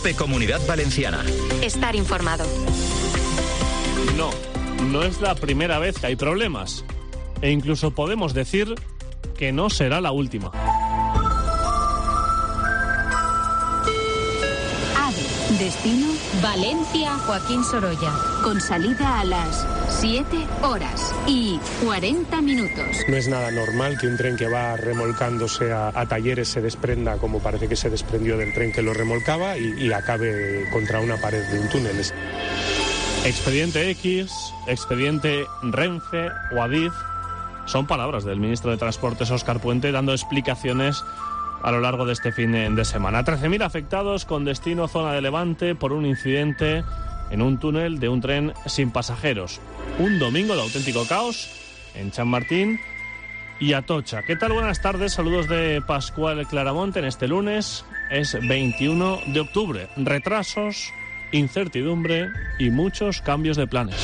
COPE Comunidad Valenciana. Estar informado. No es la primera vez que hay problemas. E incluso podemos decir que no será la última. AVE, destino Valencia, Joaquín Sorolla, con salida a las 7 horas y 40 minutos. No es nada normal que un tren que va remolcándose a Talleres se desprenda, como parece que se desprendió del tren que lo remolcaba, y acabe contra una pared de un túnel. Expediente X, expediente Renfe o Adif, son palabras del ministro de Transportes, Óscar Puente, dando explicaciones a lo largo de este fin de semana. 13.000 afectados con destino zona de Levante por un incidente en un túnel de un tren sin pasajeros. Un domingo de auténtico caos en Chamartín y Atocha. ¿Qué tal? Buenas tardes, saludos de Pascual Claramonte en este lunes. Es 21 de octubre. Retrasos, incertidumbre y muchos cambios de planes.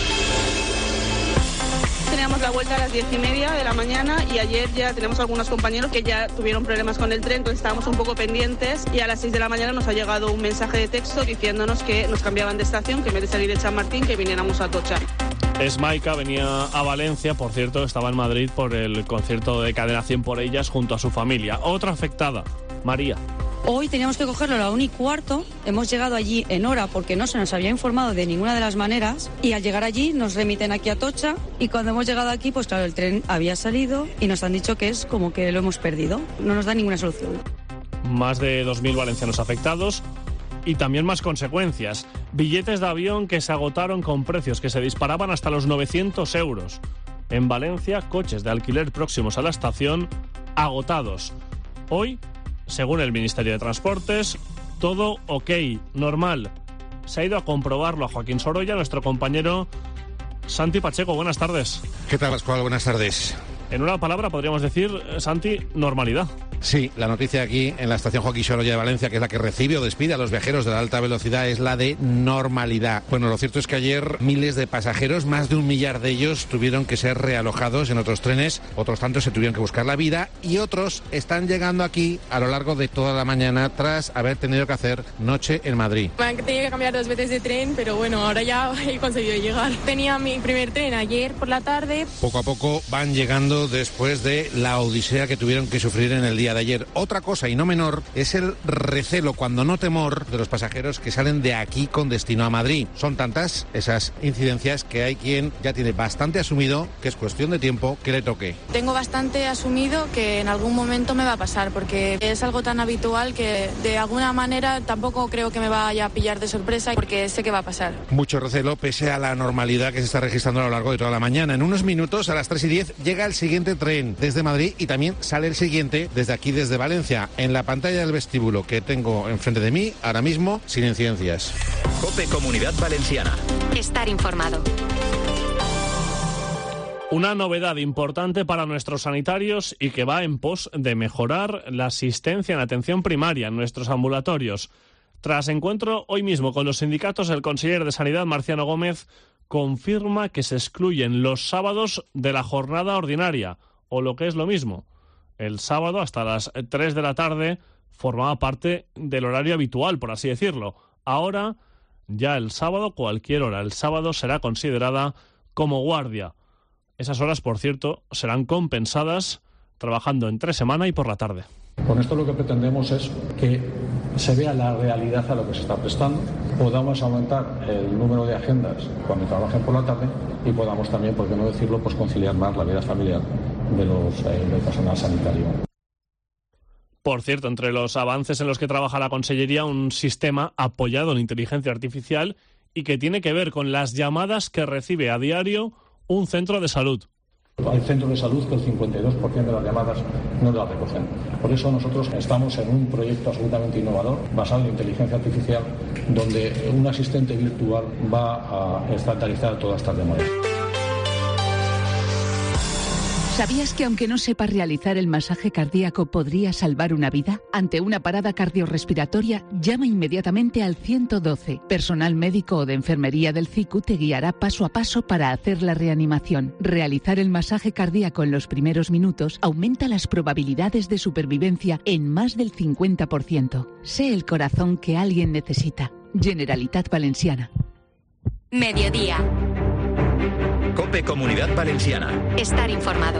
Teníamos la vuelta a las 10:30 de la mañana y ayer ya tenemos algunos compañeros que ya tuvieron problemas con el tren, entonces estábamos un poco pendientes y a las 6 de la mañana nos ha llegado un mensaje de texto diciéndonos que nos cambiaban de estación, que en vez de salir de Chamartín que viniéramos a Atocha. Maika, venía a Valencia, por cierto, estaba en Madrid por el concierto de Cadena 100 por ellas junto a su familia. Otra afectada, María. Hoy teníamos que cogerlo a la 1:15, hemos llegado allí en hora porque no se nos había informado de ninguna de las maneras y al llegar allí nos remiten aquí a Atocha y cuando hemos llegado aquí, pues claro, el tren había salido y nos han dicho que es como que lo hemos perdido, no nos da ninguna solución. Más de 2.000 valencianos afectados y también más consecuencias. Billetes de avión que se agotaron con precios que se disparaban hasta los 900 euros. En Valencia, coches de alquiler próximos a la estación agotados. Hoy, según el Ministerio de Transportes, todo ok, normal. Se ha ido a comprobarlo a Joaquín Sorolla, nuestro compañero Santi Pacheco. Buenas tardes. ¿Qué tal, Pascual? Buenas tardes. En una palabra podríamos decir, Santi, normalidad. Sí, la noticia aquí en la estación Joaquín Sorolla de Valencia, que es la que recibe o despide a los viajeros de la alta velocidad, es la de normalidad. Bueno, lo cierto es que ayer miles de pasajeros, más de 1 millar de ellos, tuvieron que ser realojados en otros trenes, otros tantos se tuvieron que buscar la vida y otros están llegando aquí a lo largo de toda la mañana tras haber tenido que hacer noche en Madrid. Me han tenido que cambiar 2 veces de tren, pero bueno, ahora ya he conseguido llegar. Tenía mi primer tren ayer por la tarde. Poco a poco van llegando después de la odisea que tuvieron que sufrir en el día de ayer. Otra cosa, y no menor, es el recelo, cuando no temor, de los pasajeros que salen de aquí con destino a Madrid. Son tantas esas incidencias que hay quien ya tiene bastante asumido que es cuestión de tiempo que le toque. Tengo bastante asumido que en algún momento me va a pasar, porque es algo tan habitual que de alguna manera tampoco creo que me vaya a pillar de sorpresa, porque sé que va a pasar. Mucho recelo pese a la normalidad que se está registrando a lo largo de toda la mañana. En unos minutos, a las 3:10, llega el siguiente tren desde Madrid y también sale el siguiente desde aquí, desde Valencia. En la pantalla del vestíbulo que tengo enfrente de mí, ahora mismo, sin incidencias. COPE Comunidad Valenciana. Estar informado. Una novedad importante para nuestros sanitarios y que va en pos de mejorar la asistencia en atención primaria en nuestros ambulatorios. Tras encuentro hoy mismo con los sindicatos, el consejero de Sanidad, Marciano Gómez, confirma que se excluyen los sábados de la jornada ordinaria, o lo que es lo mismo, el sábado hasta las 3 de la tarde formaba parte del horario habitual, por así decirlo. Ahora, ya el sábado, cualquier hora, el sábado será considerada como guardia. Esas horas, por cierto, serán compensadas trabajando entre semana y por la tarde. Con esto lo que pretendemos es que se vea la realidad a lo que se está prestando, podamos aumentar el número de agendas cuando trabajen por la tarde y podamos también, por qué no decirlo, pues conciliar más la vida familiar del personal sanitario. Por cierto, entre los avances en los que trabaja la Consellería, un sistema apoyado en inteligencia artificial y que tiene que ver con las llamadas que recibe a diario un centro de salud. Hay centros de salud que el 52% de las llamadas no las recogen. Por eso nosotros estamos en un proyecto absolutamente innovador, basado en inteligencia artificial, donde un asistente virtual va a estandarizar todas estas llamadas. ¿Sabías que aunque no sepas realizar el masaje cardíaco podría salvar una vida? Ante una parada cardiorrespiratoria, llama inmediatamente al 112. Personal médico o de enfermería del CICU te guiará paso a paso para hacer la reanimación. Realizar el masaje cardíaco en los primeros minutos aumenta las probabilidades de supervivencia en más del 50%. Sé el corazón que alguien necesita. Generalitat Valenciana. Mediodía. COPE Comunidad Valenciana. Estar informado.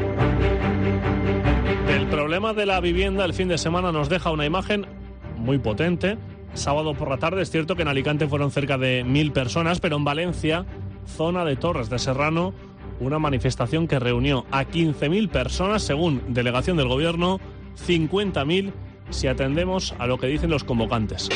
El problema de la vivienda el fin de semana nos deja una imagen muy potente. Sábado por la tarde es cierto que en Alicante fueron cerca de 1.000 personas, pero en Valencia, zona de Torres de Serrano, una manifestación que reunió a 15.000 personas, según delegación del gobierno, 50.000 si atendemos a lo que dicen los convocantes.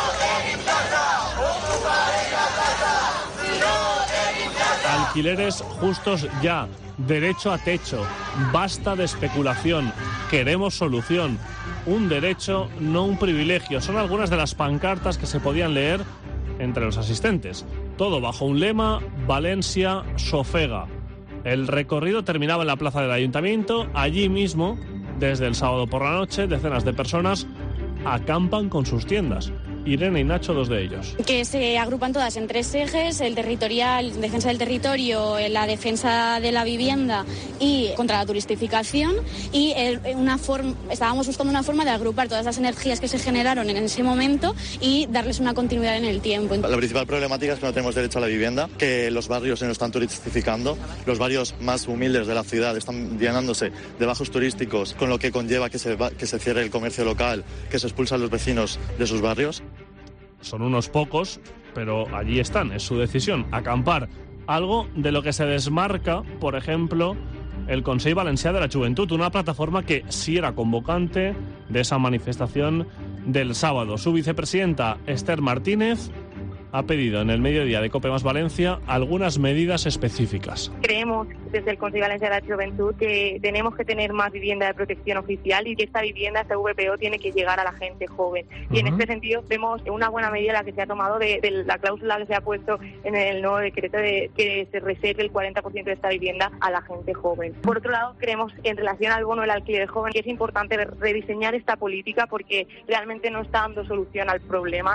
Alquileres justos ya, derecho a techo, basta de especulación, queremos solución, un derecho, no un privilegio. Son algunas de las pancartas que se podían leer entre los asistentes. Todo bajo un lema: Valencia sofega. El recorrido terminaba en la plaza del Ayuntamiento. Allí mismo, desde el sábado por la noche, decenas de personas acampan con sus tiendas. Irene y Nacho, dos de ellos. Que se agrupan todas en tres ejes: el territorial, defensa del territorio, la defensa de la vivienda y contra la turistificación. Y estábamos buscando una forma de agrupar todas las energías que se generaron en ese momento y darles una continuidad en el tiempo. La principal problemática es que no tenemos derecho a la vivienda, que los barrios se nos están turistificando, los barrios más humildes de la ciudad están llenándose de bajos turísticos, con lo que conlleva que se cierre el comercio local, que se expulsan los vecinos de sus barrios. Son unos pocos, pero allí están, es su decisión, acampar. Algo de lo que se desmarca, por ejemplo, el Consell Valencià de la Juventud, una plataforma que sí era convocante de esa manifestación del sábado. Su vicepresidenta, Esther Martínez, ha pedido en el mediodía de COPE más Valencia algunas medidas específicas. Creemos desde el Consell Valencià de la Juventud que tenemos que tener más vivienda de protección oficial y que esta vivienda, esta VPO, tiene que llegar a la gente joven. Y en este sentido vemos una buena medida la que se ha tomado de la cláusula que se ha puesto en el nuevo decreto de que se reserve el 40% de esta vivienda a la gente joven. Por otro lado, creemos en relación al bono del alquiler joven que es importante rediseñar esta política porque realmente no está dando solución al problema.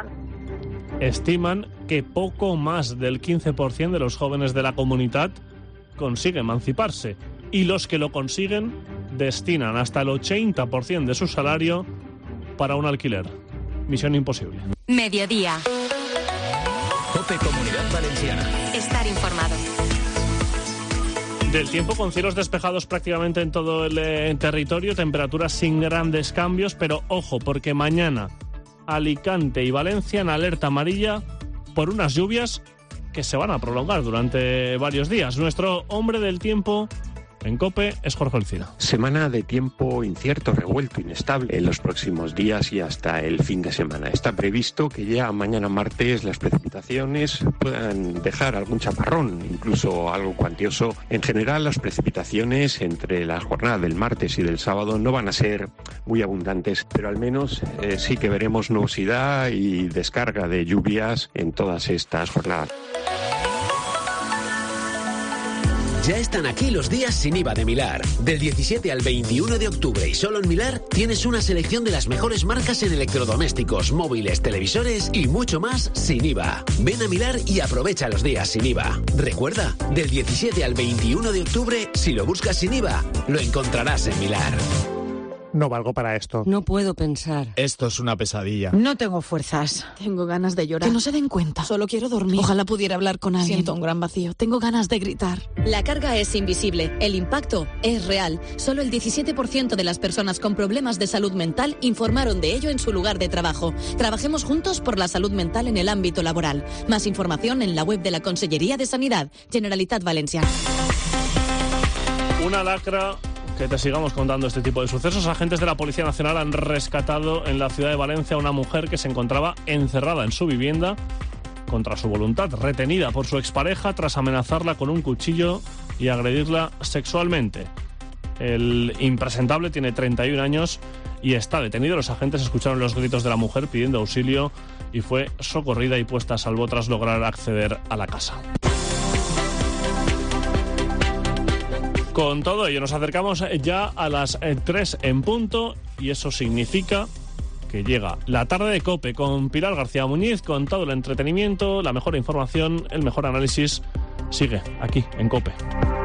Estiman que poco más del 15% de los jóvenes de la comunidad consigue emanciparse y los que lo consiguen destinan hasta el 80% de su salario para un alquiler. Misión imposible. Mediodía. COPE Comunidad Valenciana. Estar informado. Del tiempo, con cielos despejados prácticamente en todo el territorio, temperaturas sin grandes cambios, pero ojo, porque mañana Alicante y Valencia en alerta amarilla por unas lluvias que se van a prolongar durante varios días. Nuestro hombre del tiempo en COPE es Jorge Olcina. Semana de tiempo incierto, revuelto, inestable en los próximos días y hasta el fin de semana. Está previsto que ya mañana martes las precipitaciones puedan dejar algún chaparrón, incluso algo cuantioso. En general, las precipitaciones entre la jornada del martes y del sábado no van a ser muy abundantes, pero al menos sí que veremos nubosidad y descarga de lluvias en todas estas jornadas. Ya están aquí los días sin IVA de Milar. Del 17 al 21 de octubre y solo en Milar tienes una selección de las mejores marcas en electrodomésticos, móviles, televisores y mucho más sin IVA. Ven a Milar y aprovecha los días sin IVA. Recuerda, del 17 al 21 de octubre, si lo buscas sin IVA, lo encontrarás en Milar. No valgo para esto. No puedo pensar. Esto es una pesadilla. No tengo fuerzas. Tengo ganas de llorar. Que no se den cuenta. Solo quiero dormir. Ojalá pudiera hablar con alguien. Siento un gran vacío. Tengo ganas de gritar. La carga es invisible. El impacto es real. Solo el 17% de las personas con problemas de salud mental informaron de ello en su lugar de trabajo. Trabajemos juntos por la salud mental en el ámbito laboral. Más información en la web de la Consellería de Sanidad, Generalitat Valenciana. Una lacra. Que te sigamos contando este tipo de sucesos. Agentes de la Policía Nacional han rescatado en la ciudad de Valencia a una mujer que se encontraba encerrada en su vivienda contra su voluntad, retenida por su expareja tras amenazarla con un cuchillo y agredirla sexualmente. El impresentable tiene 31 años y está detenido. Los agentes escucharon los gritos de la mujer pidiendo auxilio y fue socorrida y puesta a salvo tras lograr acceder a la casa. Con todo ello nos acercamos ya a las 3 en punto y eso significa que llega la tarde de COPE con Pilar García Muñiz, con todo el entretenimiento, la mejor información, el mejor análisis. Sigue aquí en COPE.